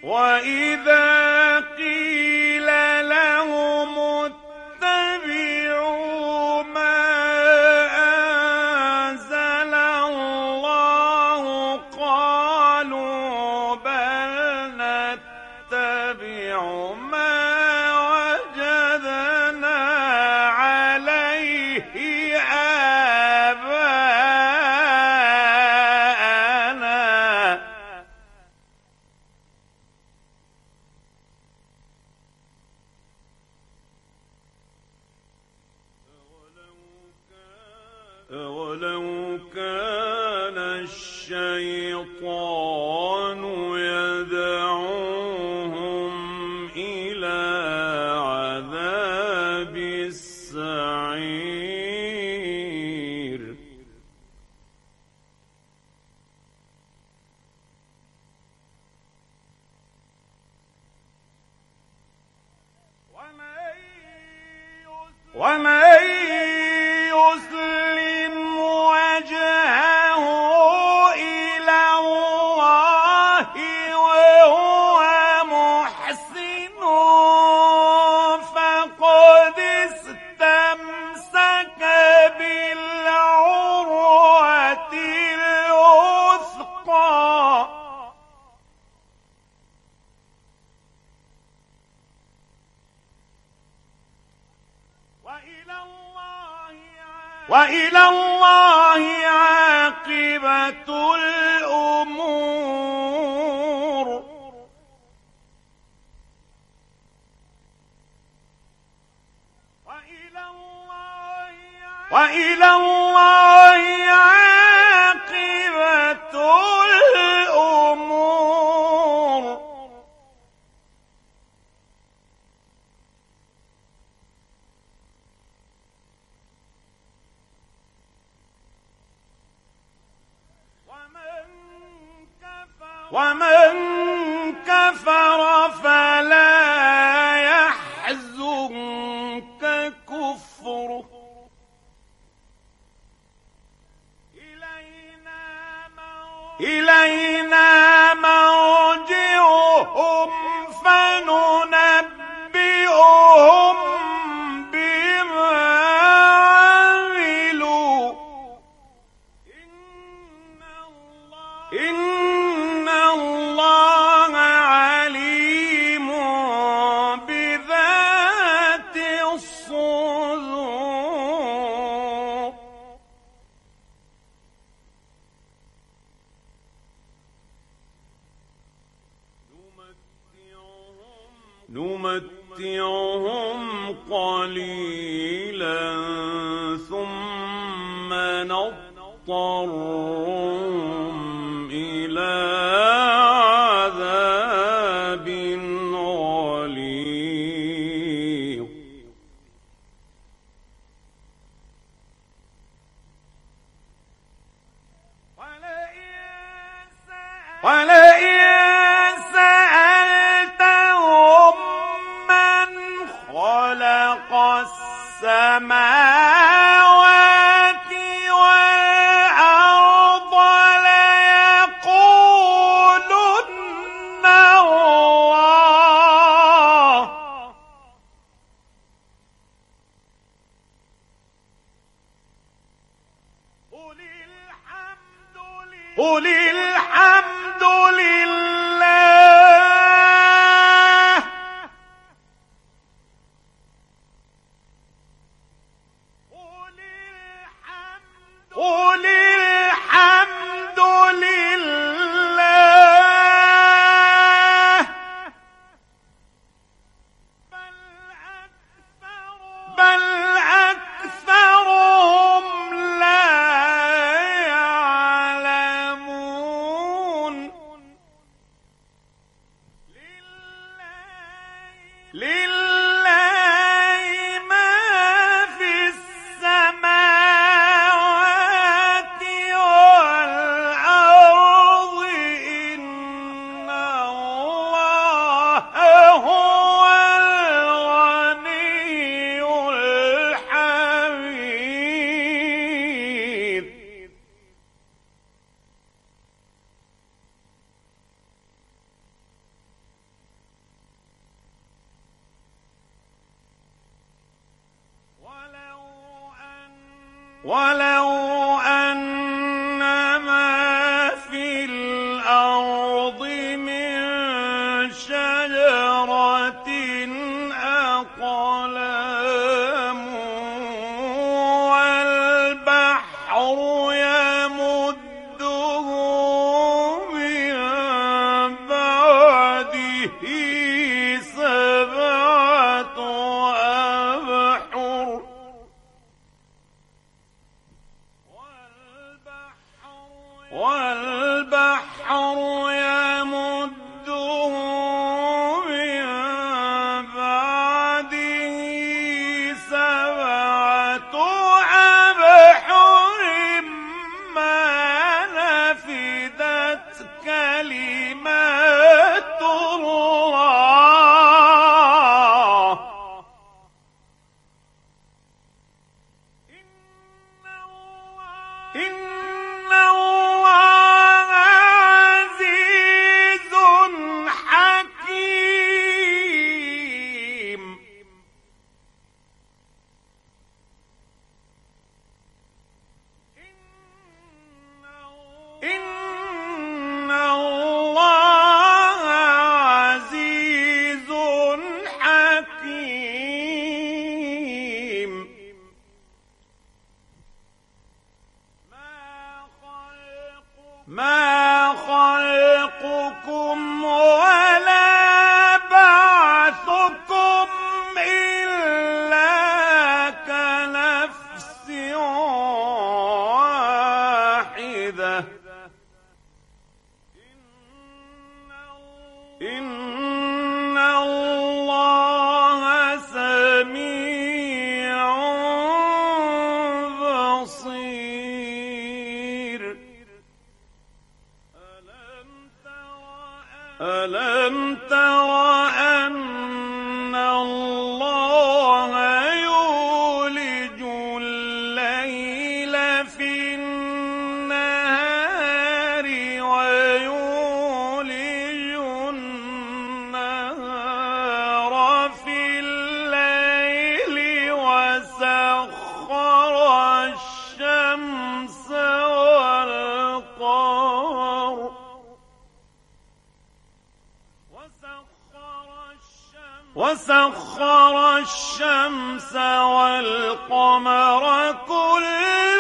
وإذا قيل لهم اتبعوا ما أنزل الله قالوا بل نتبع ما وجدنا عليه آباءنا أولو كان الشيطان يدعوهم إلى عذاب السعير ومن يسلم وجهه إلى الله وهو محسن فقد استمسك بالعروة الوثقى وإلى الله عاقبة الأمور وإلى الله عاقبة الأمور ومن كفر فلا يحزنك كفره إلينا مرجعهم فننبئهم بما عملوا إن الله عليم بذات الصدور نمتعهم قليلا ثم نضطرهم إلى عذاب غليظ ولئن سألتهم من خلق السماوات والأرض ليقولن الله قل الحمد لله قل الحمد لله بل أكثرهم لا يعلمون لله ما في السماوات والأرض إن الله هو الغني الحميد ولو أن ما في الأرض من شجرة أقلام والبحر يمده من بعده سبعة أبحر والبحر يمده من بعده سبعة أبحر ما نفدت كلمات الله إن الله عزيز حكيم إن الله عزيز حكيم ما خلقكم ولا بعثكم إلا كنفس واحدة إن الله سميع بصير ألم تر أن الله يولج الليل في النهار ويولج النهار في الليل وسخر الشمس والقمر كل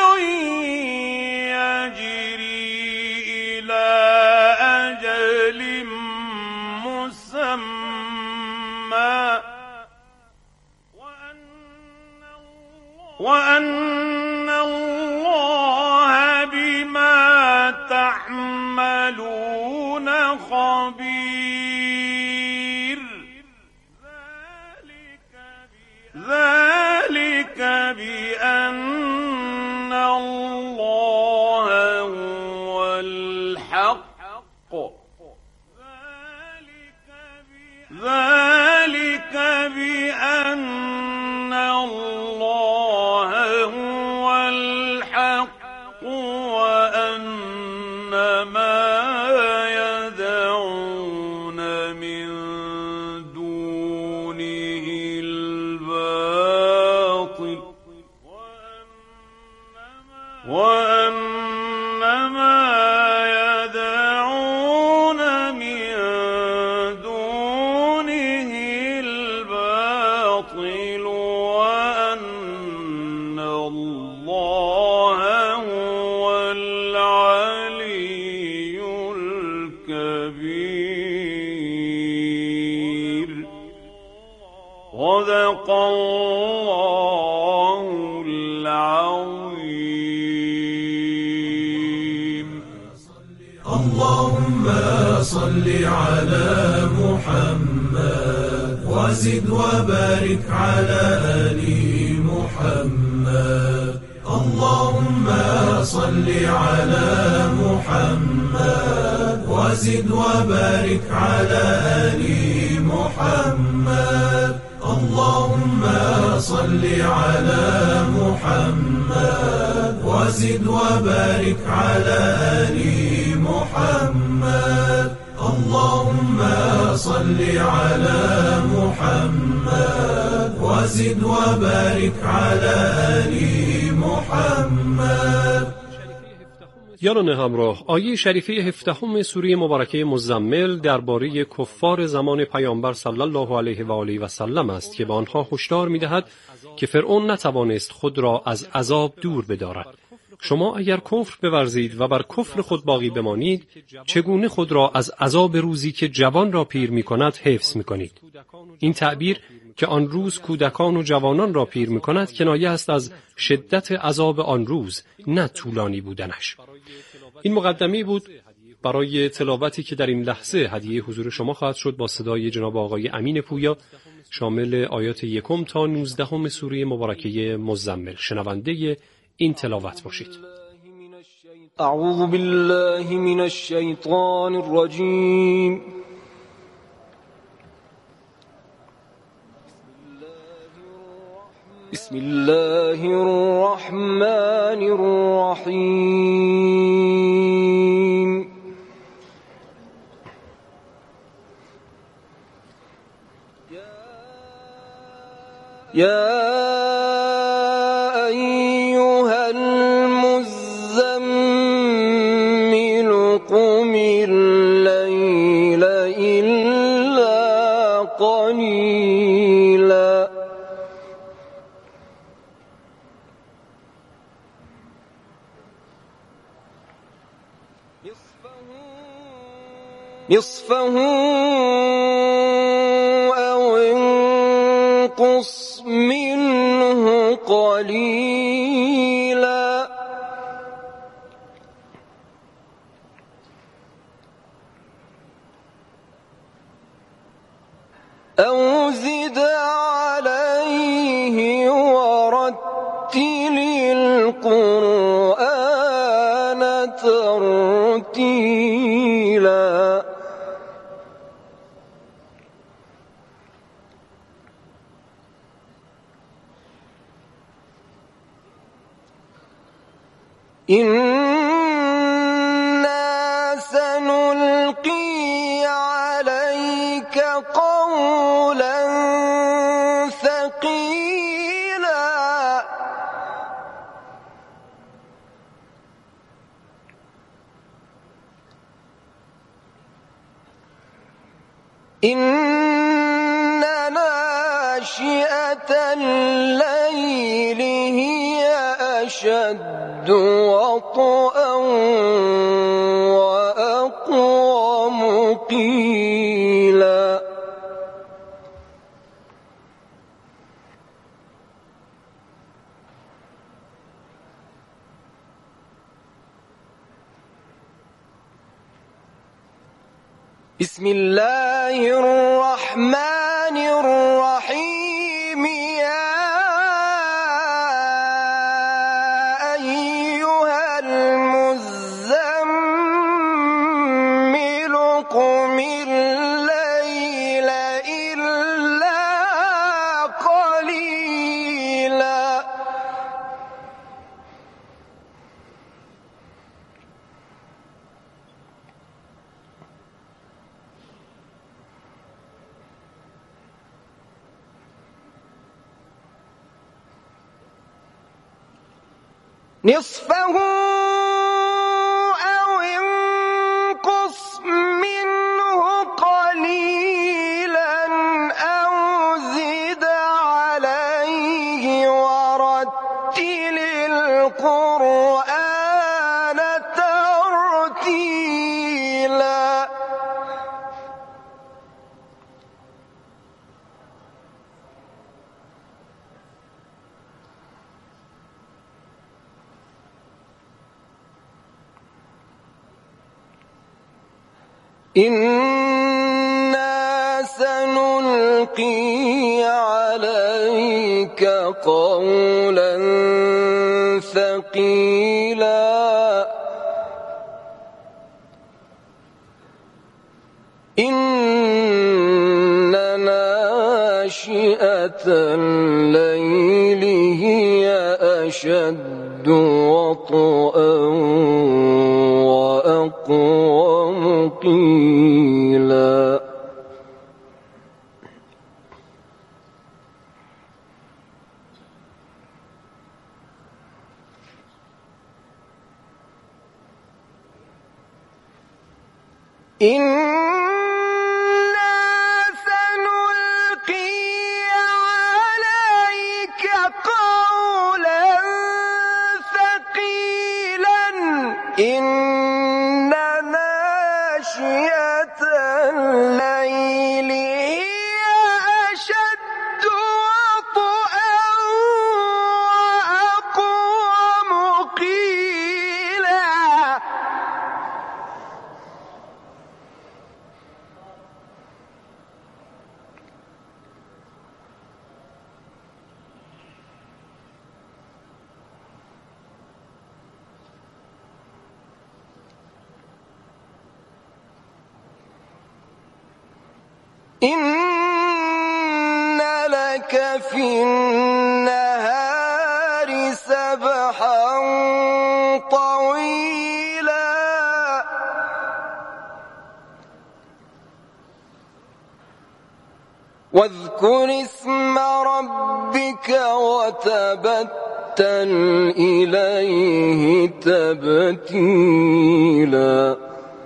يجري إلى أجل مسمى وأن الله بما تعملون خبير ذلك بأن الله هو الحق ذلك بأن الله هو الحق وأن ما يدعون من دونه الباطل وأن ما يدعون من دونه الباطل وأن الله هو العلي الكبير صدق الله العظيم. اللهم صل على محمد وزد وبارك على آل محمد. اللهم صل على محمد وزد وبارك على آل محمد. اللهم صل على محمد وزد وبارك على آل محمد. اللهم صل على محمد وزد وبارك على آل محمد. یاران همراه، آیه شریفه 17 سوره مبارکه مزمل درباره کفار زمان پیامبر صلی الله علیه و آله و سلم است که به آنها هشدار می‌دهد که فرعون نتوانست خود را از عذاب دور بدارد. شما اگر کفر بورزید و بر کفر خود باقی بمانید، چگونه خود را از عذاب روزی که جوان را پیر می‌کند حفظ می‌کنید؟ این تعبیر که آن روز کودکان و جوانان را پیر می‌کند کنایه است از شدت عذاب آن روز، نه طولانی بودنش. این مقدمه بود برای تلاوتی که در این لحظه هدیه حضور شما خواهد شد با صدای جناب آقای امین پویا، شامل آیات 1 تا 19 سوره مبارکه مزمل. شنونده این تلاوت باشید. اعوذ بالله من الشیطان الرجیم. بسم الله الرحمن الرحیم. یا ایها المزمل قم اللیل الا قلیلا نصفه أو انقص منه قليلا أو زد عليه ورتل القرآن ترتيلا. إنا سنلقي عليك قولا ثقيلا. إن ناشئة الليل هي أشد وطئا وأقوم قيلا. بسم الله الرحمن الرحيم. يا أيها المزمل قم الليل إلا قليلا. نصفه أو انقص منه قليلا أو زد عليه ورتل القرآن ترتيلا. إنا سنلقي عليك قولا ثقيلا. إن ناشئة الليل هي أشد وطئا وأقوم قيلا. إنا سنلقي عليك قولا ثقيلا إن ناشئة الليل هي أشد وطئا وأقوم قيلا إن لك في النهار سبحا طويلا واذكر اسم ربك وتبتل إليه تبتيلا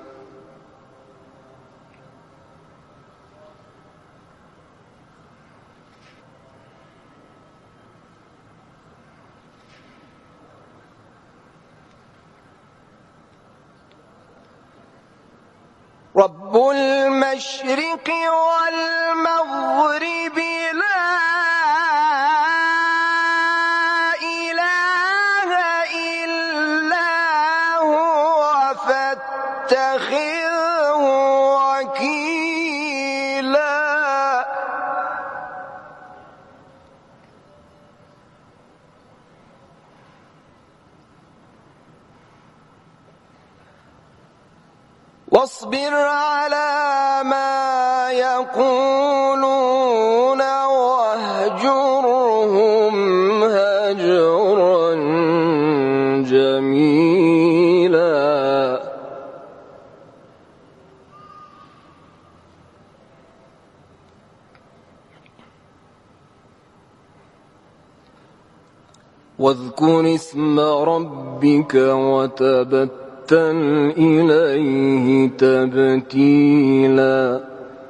رب المشرق والمغرب لا إله إلا هو فاتخذه وكيلا واصبر على ما يقولون واهجرهم هجرا جميلا واذكر اسم ربك وتبتل إليه تبتيلا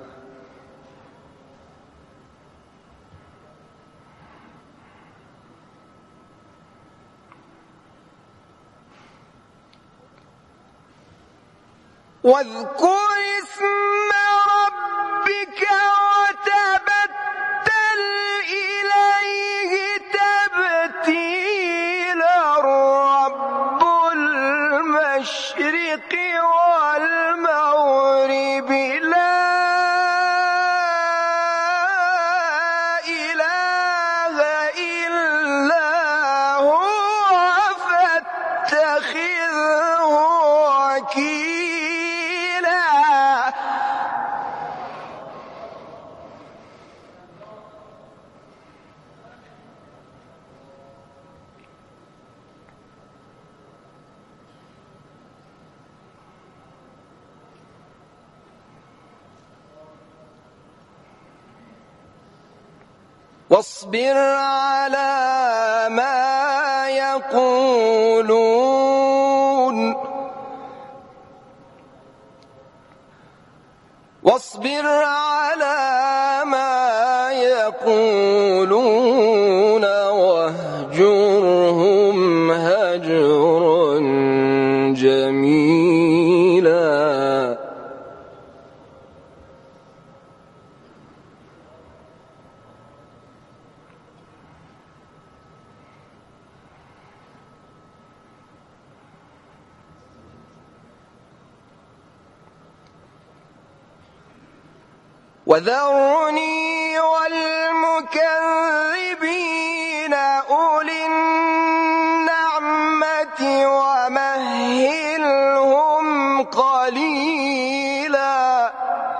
واذكر اسم ربك وتبتل إليه تبتيلا رب المشرق والمغرب لا إله إلا هو فاتخذه وكيلا واصبر على ما يقولون واصبر على ما يقولون واهجرهم هجرا جميلا وذرني والمكذبين أولي النعمة ومهلهم قليلا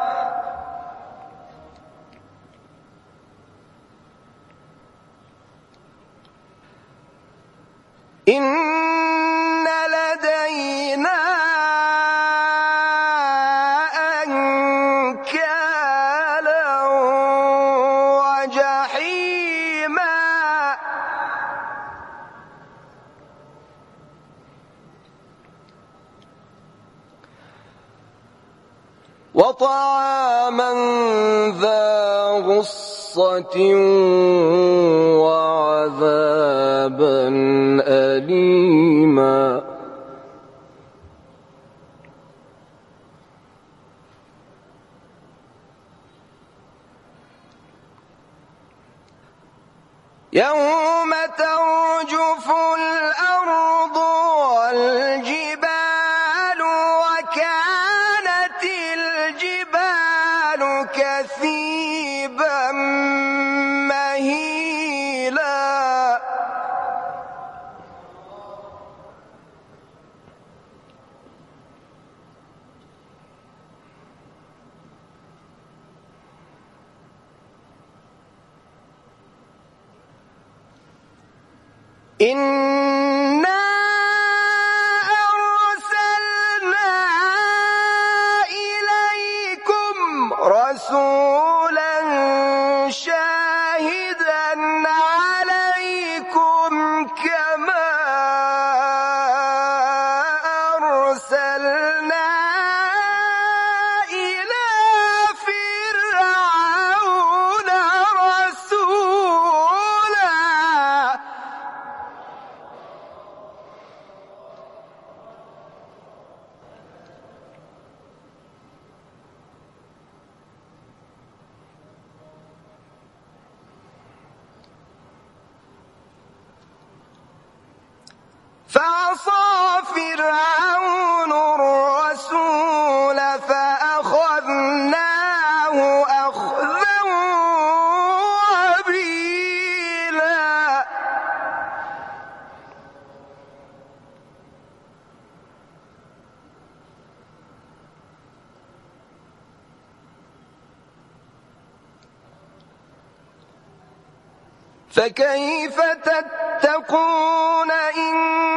إن لدينا أنكالا وجحيما طعاما ذا غصة وعذابا أليما يوم ترجف الأرض والجبال وكانت الجبال كثيبا مهيلا إنا أرسلنا إليكم رسولا شاهدا عليكم كما أرسلنا إلى فرعون رسولا فعصى فرعون الرسول فأخذناه أخذا وبيلا فكيف تتقون إن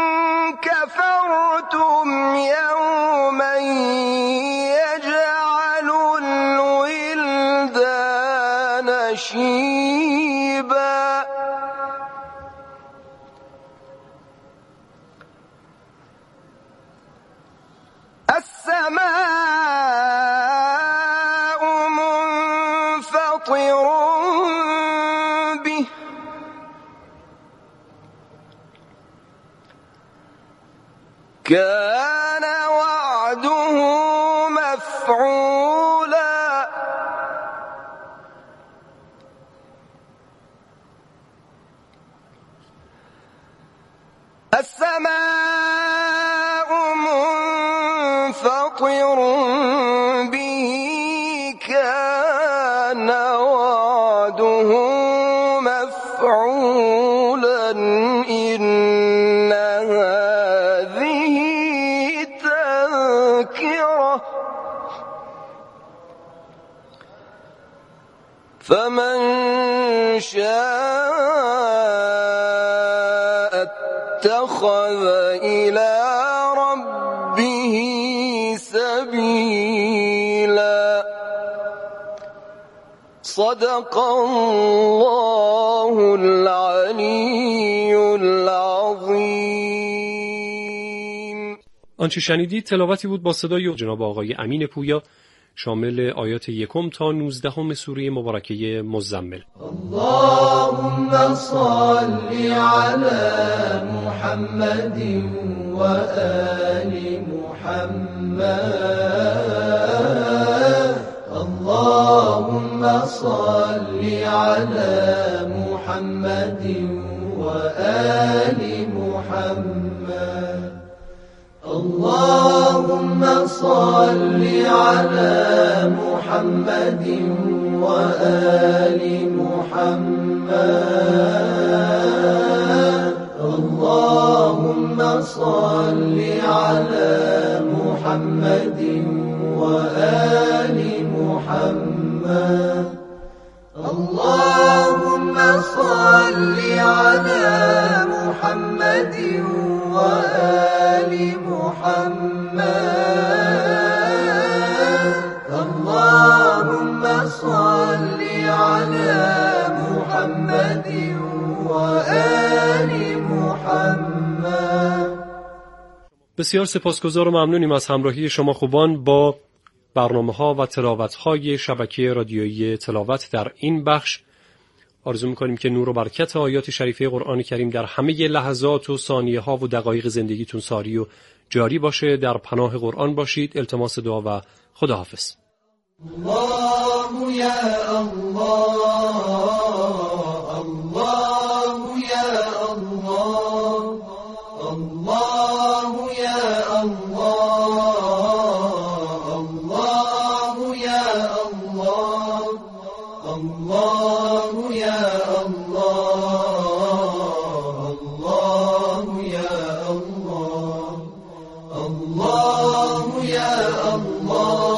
كفرتم يوما يجعل الولدان شيبا السماء منفطر به كان وعده مفعولا السماء منفطر به كان وعده مفعولا إن هذه تذكرة فمن شاء اتخذ إلى ربه سبيلا صدق الله العلي العظیم. آنچه شنیدید تلاوتی بود با صدای جناب آقای امین پویا شامل آیات 1 تا 19 سوره مبارکه مزمل. اللهم صل على محمد وآل محمد. اللهم صل على محمد وآل محمد. اللهم صل على محمد وآل محمد. اللهم صل على محمد وآل محمد. اللهم صل على محمد وآل محمد. اللهم صل على محمد وآل محمد. بسیار سپاسگزار و ممنونیم از همراهی شما خوبان با برنامه‌ها و تلاوت‌های شبکه رادیویی تلاوت در این بخش. آرزو می‌کنیم که نور و برکت آیات شریفه قرآن کریم در همه لحظات و ثانیه‌ها و دقایق زندگیتون ساری و جاری باشه. در پناه قرآن باشید. التماس دعا و خداحافظ. الله یا الله، الله یا الله، الله یا الله، الله یا الله، الله یا الله، الله یا الله، الله یا الله.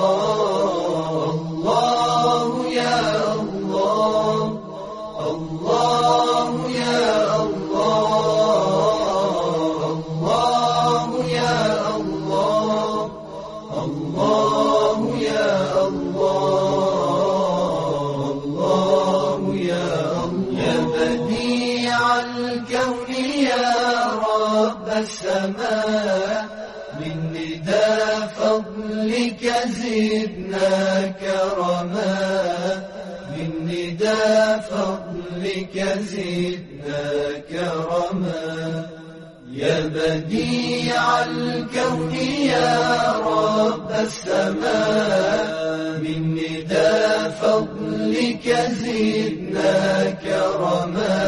السماء من نداء فضلك زدنا كرما، من نداء فضلك زدنا كرما. يا بديع الكون يا رب السماء، من نداء فضلك زدنا كرما،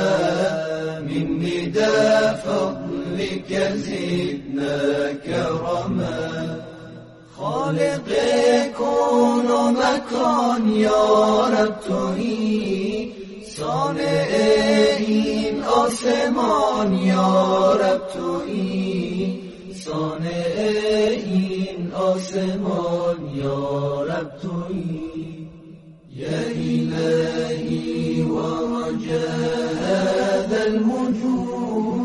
من نداء فضلك زدنا كرما. خالق کون و مکان یا رب تویی، صانع این آسمان یا رب تویی، صانع این آسمان یا رب تویی. یا الهی و رجاء هذا الوجود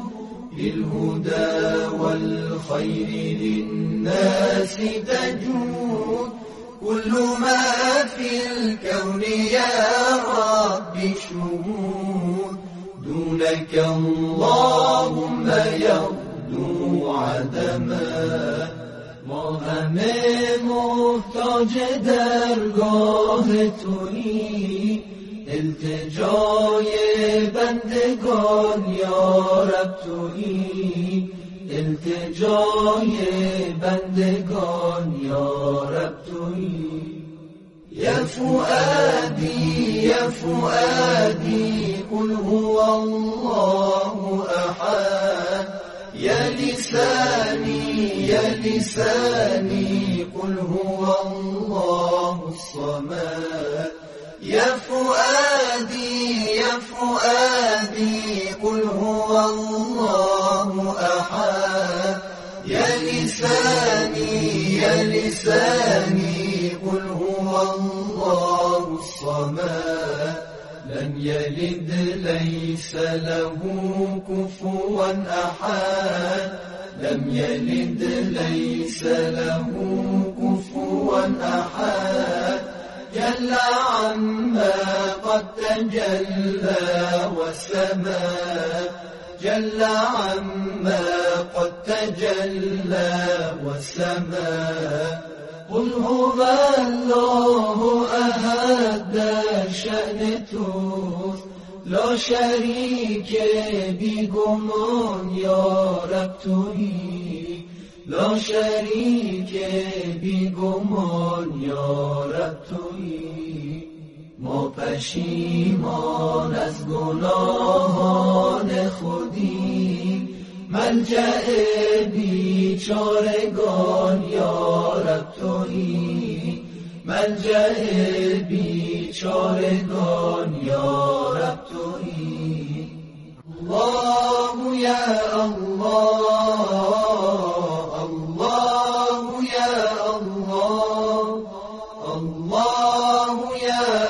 بالهدى والخير للناس تجود. كل ما في الكون يا رب شهود، دونك اللهم يبدو عدما. ما همه محتاج درگاه تویی، التجای بندگان یا رب تویی، التجای بندگان یا رب تویی. یا فؤادی یا فؤادی قل هو الله احد، یا لسانی یا لسانی قل هو الله الصمد. يا فؤادي يا فؤادي قل هو الله أحد، يا لساني يا لساني قل هو الله الصمد. لم يلد ليس له كفوا أحد، لم يلد ليس له كفوا أحد. جل عما قد تجلى وسما، جل عما قد تجلى وسما. قل هو الله أحد شأن توست، لا شريك بگمان یا رب تویی، لا شریک بیگمان یا رب تویی. ما پشیمان از گناهان خودیم، ملجأ بیچارگان یا رب تویی، ملجأ بیچارگان یا رب تویی. الله یا الله،